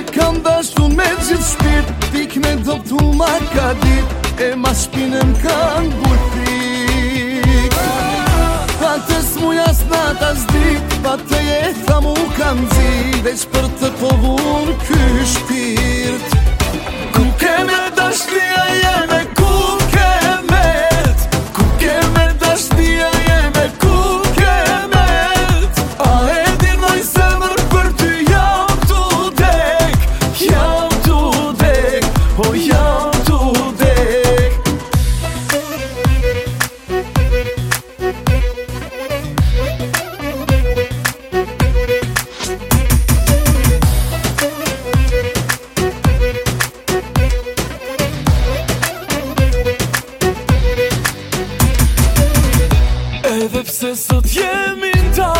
kam dashun me gjithë shpirt, pik me doptu ma ka dit, e ma shpinën kanë burpik. Pa të smujas nat as dit, pa të jetha mu kanë zi, veç për të povur ky shpirt. Ku keme dashnia jeme, ku kemet, ku keme dashnia jeme, ku kemet. A e din moj zemër për ty jam tu dek, jam tu dek, o jam tu dek. Edhe pse sot jemi nda,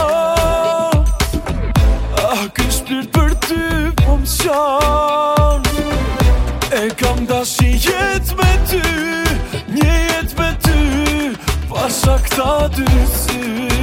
ky shpirt për ty po m'qan. E kam dashi jet me ty, një jet me ty, pasha këta dy sy.